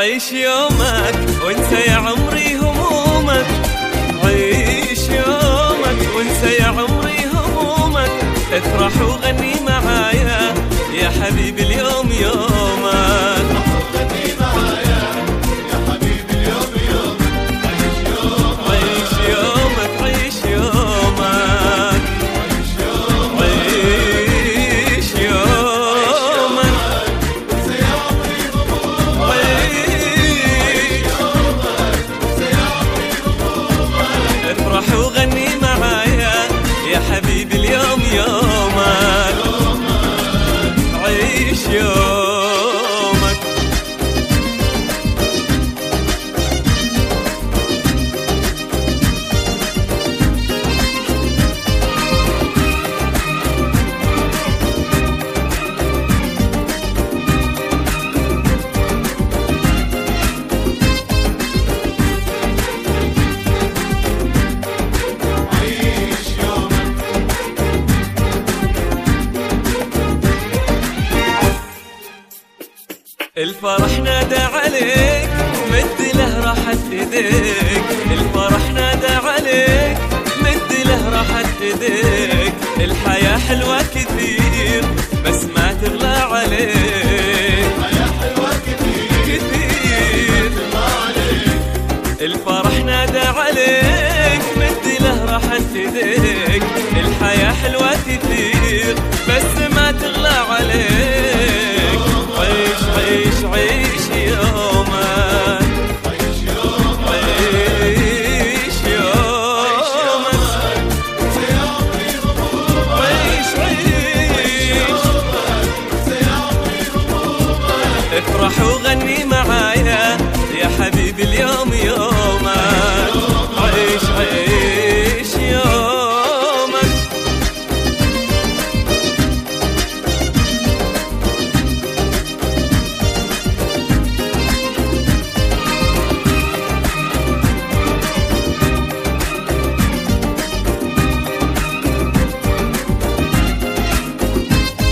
عيش يومك وانسى يا عمري همومك، عيش يومك وانسى يا عمري همومك، افرح وغني معايا يا حبيبي اليوم يومك. غني معايا يا حبيبي اليوم يومك، عيش يومك عيش يومك عيش يومك عيش يومك وانسى يا عمري همومك، عيش يومك وانسى يا عمري همومك، افرح وغني معايا يا حبيبي اليوم يومك، عيش يومك. عيش يومك الفرح نادى عليك مد له راحت ايديك، الفرح نادى عليك مد له راحت ايديك، الحياة حلوة كذا